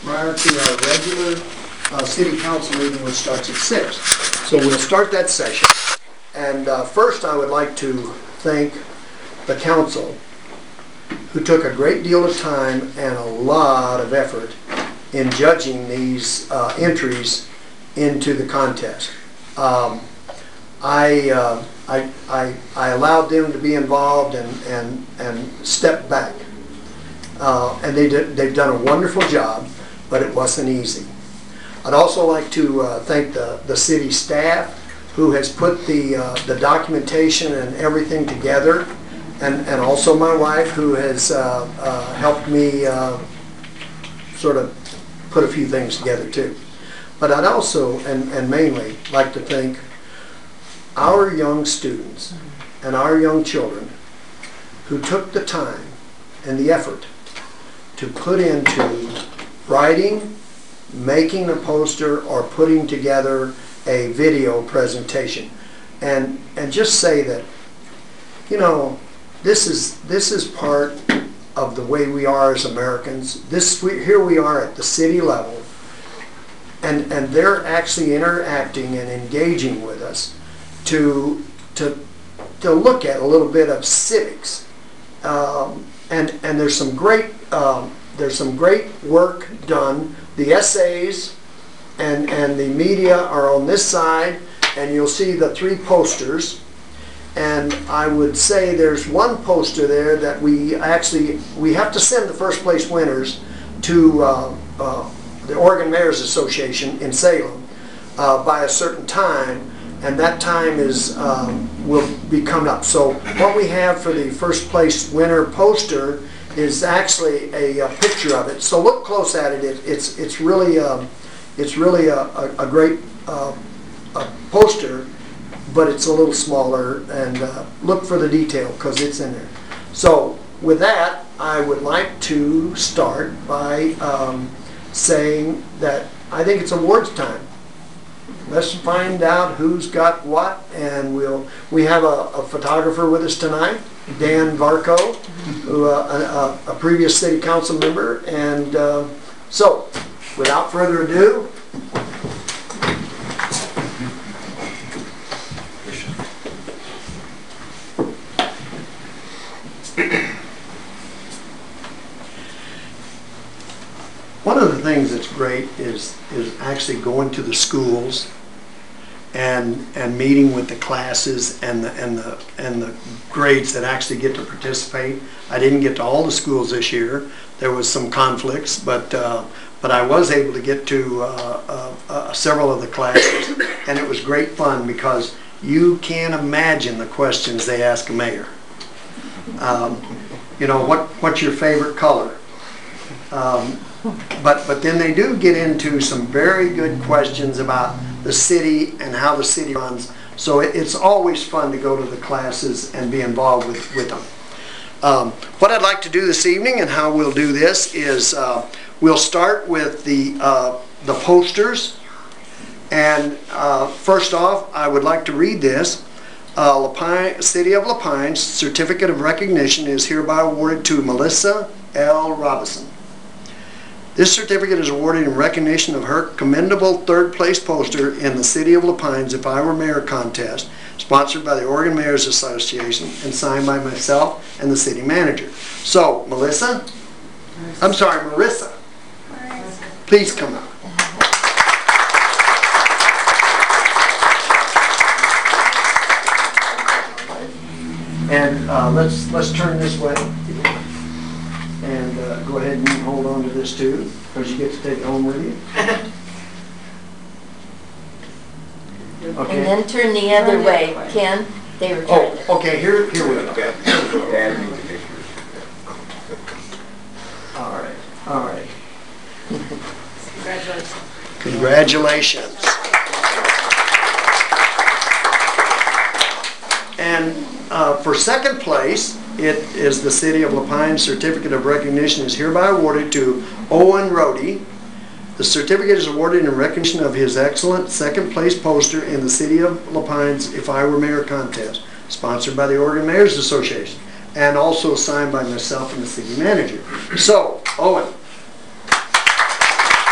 prior to our regular city council meeting, which starts at 6. So we'll start that session. And first I would like to thank the council, who took a great deal of time and a lot of effort in judging these entries into the contest. I allowed them to be involved and step back. And they've done a wonderful job, but it wasn't easy. I'd also like to thank the city staff, who has put the documentation and everything together, and also my wife, who has helped me sort of put a few things together too. But I'd also, and mainly, like to thank our young students and our young children who took the time and the effort to put into writing, making a poster, or putting together a video presentation. And just say that, you know, this is part of the way we are as Americans. Here we are at the city level, and they're actually interacting and engaging with us to look at a little bit of civics. And there's some great work done. The essays and the media are on this side, and you'll see the 3 posters. And I would say there's one poster there that we have to send the first place winners to the Oregon Mayors Association in Salem by a certain time, and that time will be coming up. So what we have for the first place winner poster is actually a picture of it. So look close at it. It's really a great poster, but it's a little smaller, and look for the detail because it's in there. So with that, I would like to start by saying that I think it's awards time. Let's find out who's got what, and we have a photographer with us tonight, Dan Varco, who a previous city council member, and so without further ado, one of the things that's great is actually going to the schools and meeting with the classes and the grades that actually get to participate. I didn't get to all the schools this year. There was some conflicts, but I was able to get to several of the classes, and it was great fun because you can't imagine the questions they ask a mayor. You know, what's your favorite color? But then they do get into some very good questions about the city and how the city runs. So it's always fun to go to the classes and be involved with them. What I'd like to do this evening, and how we'll do this, is we'll start with the posters. And first off, I would like to read this. City of La Pine's Certificate of Recognition is hereby awarded to Melissa L. Robinson. This certificate is awarded in recognition of her commendable 3rd place poster in the City of La Pine's If I Were Mayor contest, sponsored by the Oregon Mayors Association and signed by myself and the city manager. So, Marissa, please come out. And let's turn this way. And go ahead and hold on to this too, because you get to take it home with you. Okay. And then turn the other way, Ken. They were trying to. Okay. Here we go. All right. Congratulations. And for 2nd place, it is the City of La Pine's Certificate of Recognition is hereby awarded to Owen Rohde. The certificate is awarded in recognition of his excellent 2nd place poster in the City of La Pine's If I Were Mayor contest, sponsored by the Oregon Mayors Association, and also signed by myself and the city manager. So, Owen.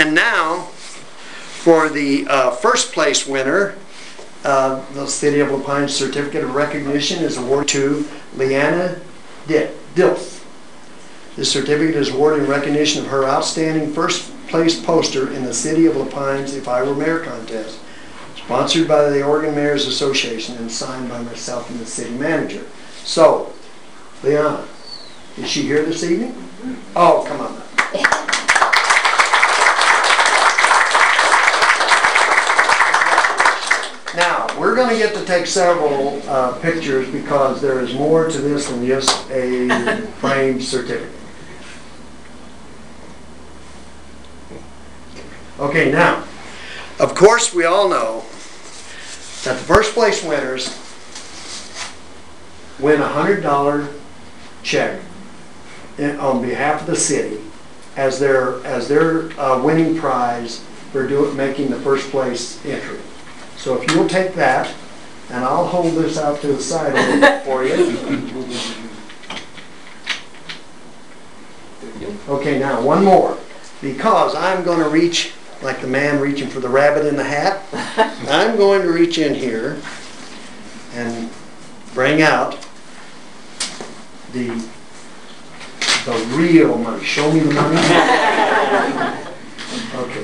And now, for the first place winner, the City of La Pines Certificate of Recognition is awarded to Leanna Dilf. This certificate is awarded in recognition of her outstanding first place poster in the City of La Pines If I Were Mayor contest, sponsored by the Oregon Mayors Association and signed by myself and the city manager. So, Leanna, is she here this evening? Oh, come on. Now, we're going to get to take several pictures because there is more to this than just a framed certificate. Okay, now, of course we all know that the first place winners win a $100 check on behalf of the city as their winning prize for making the first place entry. So if you'll take that, and I'll hold this out to the side a little bit for you. Okay, now one more, because I'm going to reach like the man reaching for the rabbit in the hat. I'm going to reach in here and bring out the real money. Show me the money. Okay.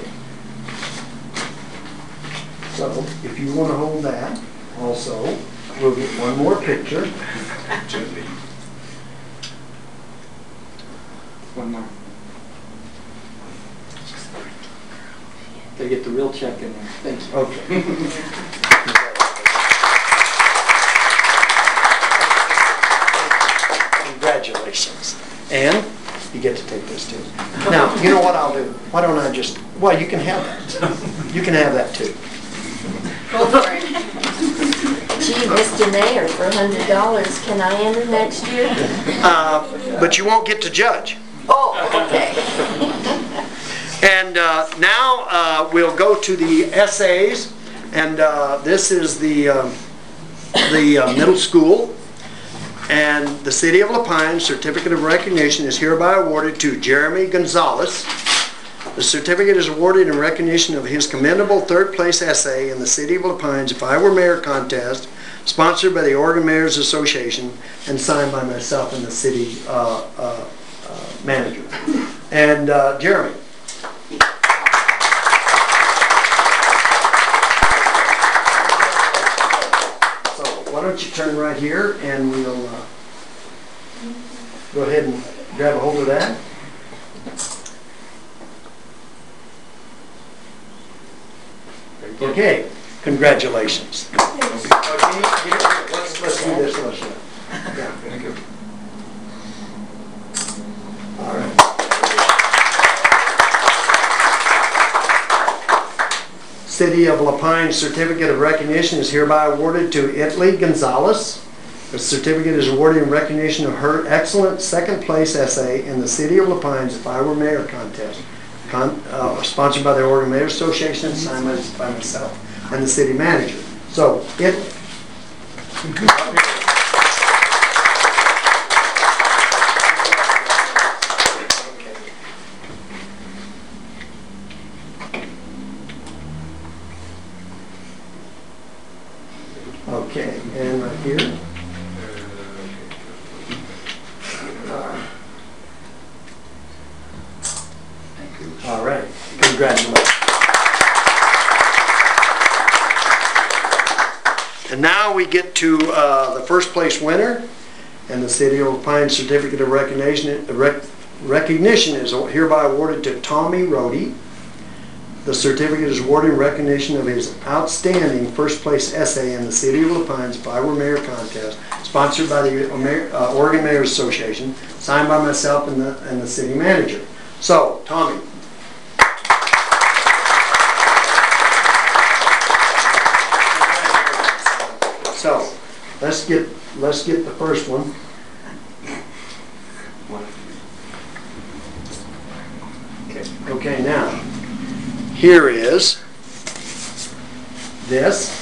So, if you want to hold that, also, we'll get one more picture. One more. Gotta get the real check in there. Thank you. Okay. Congratulations. And you get to take this too. Now, you know what I'll do? Why don't I just, well, you can have that. You can have that too. Go for it. Gee, Mr. Mayor, for $100, can I enter next year? But you won't get to judge. Oh, okay. And now we'll go to the essays, and this is the middle school. And the City of La Pines Certificate of Recognition is hereby awarded to Jeremy Gonzalez. The certificate is awarded in recognition of his commendable third place essay in the City of La Pines If I Were Mayor contest, sponsored by the Oregon Mayors Association and signed by myself and the city manager. And Jeremy. Why don't you turn right here and we'll go ahead and grab a hold of that. Okay, congratulations. Let's do this. Yeah. Thank you. All right. City of La Pines Certificate of Recognition is hereby awarded to Italy Gonzalez. The certificate is awarded in recognition of her excellent second place essay in the City of La Pines If I Were Mayor contest, sponsored by the Oregon Mayors Association, signed by myself and the city manager. So, Italy. Okay, and right here. All right, congratulations. And now we get to the first place winner, and the City of La Pines Certificate of Recognition is hereby awarded to Tommy Rohde. The certificate is awarded in recognition of his outstanding first place essay in the City of La Pines If I Were Mayor contest, sponsored by the Oregon Mayors Association, signed by myself and the city manager. So, Tommy. So, let's get the first one. Okay, now, here is this.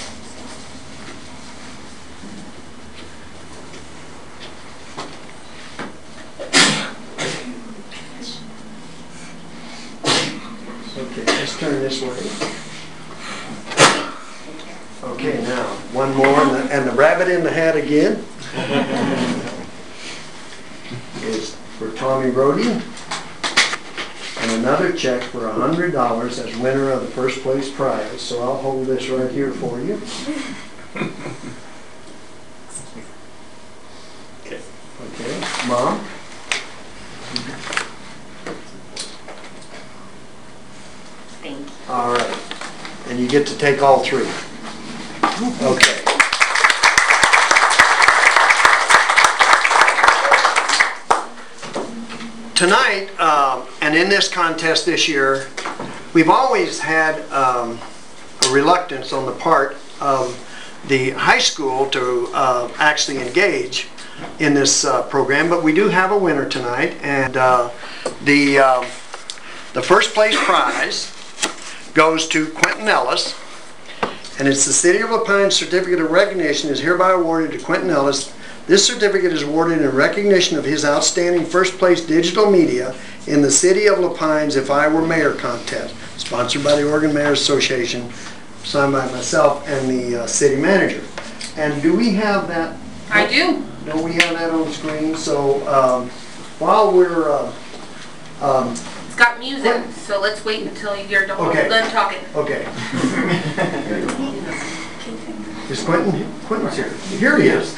Okay. let's turn this way. Okay, now, one more, and the rabbit in the hat again is for Tommy Brody. And another check for $100 as winner of the first place prize. So I'll hold this right here for you. Okay. Okay, Mom? Thank you. All right. And you get to take all three. Okay. Tonight, and in this contest this year, we've always had a reluctance on the part of the high school to actually engage in this program, but we do have a winner tonight, and the first place prize goes to Quentin Ellis, and it's the City of La Pine Certificate of Recognition is hereby awarded to Quentin Ellis. This certificate is awarded in recognition of his outstanding first place digital media in the City of La Pine's If I Were Mayor contest, sponsored by the Oregon Mayor's Association, signed by myself and the city manager. And do we have that? I do. No, we have that on screen. So while we're It's got music, so let's wait until you're Okay. done talking. okay. Is Quentin? Quentin's here. Here he is.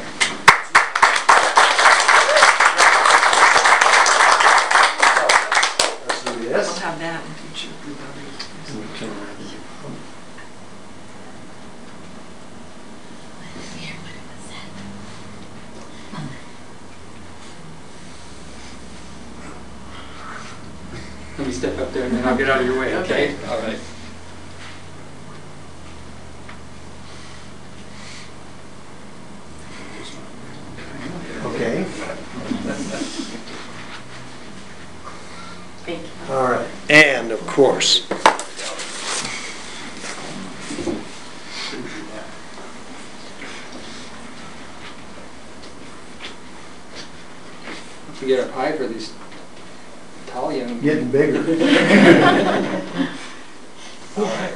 Let's do this. We'll have that in future. Let me step up there and then I'll get out of your way, okay? All right. Okay. Thank you. All right. And of course. Don't forget our pie for these tall young. Getting bigger. All right.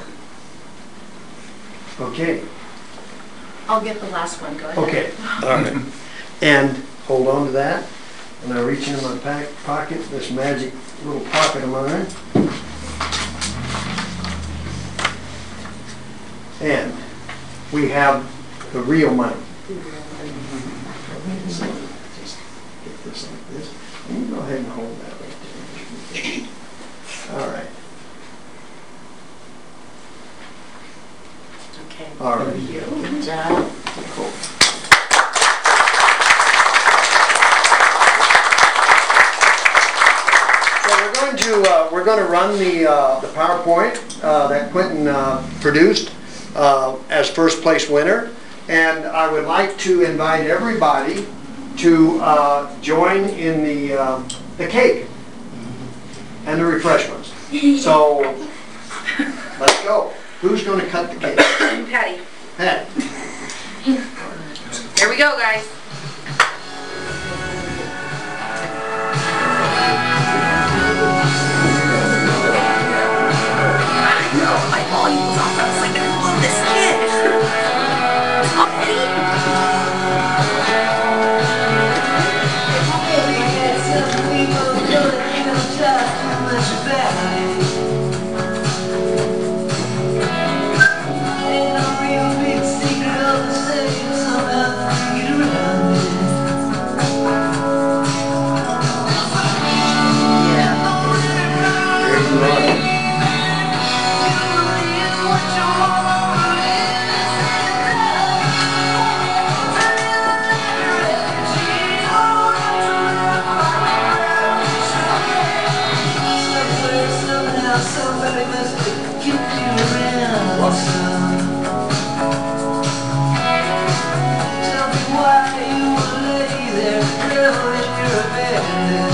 Okay. I'll get the last one, go ahead. Okay. All right. And hold on to that. And I reach into my pocket, this magic little pocket of mine. And we have the real money. Just get this like this. And you go ahead and hold that right there. All right. Okay. All right. Good job. Cool. So we're going to run the PowerPoint that Quentin produced as first place winner, and I would like to invite everybody to join in the cake and the refreshments. So let's go. Who's going to cut the cake? Patty. Patty. Here we go, guys. My volume was off. I was like, I love this kid. Tell me why you lay there, girl, in your bed.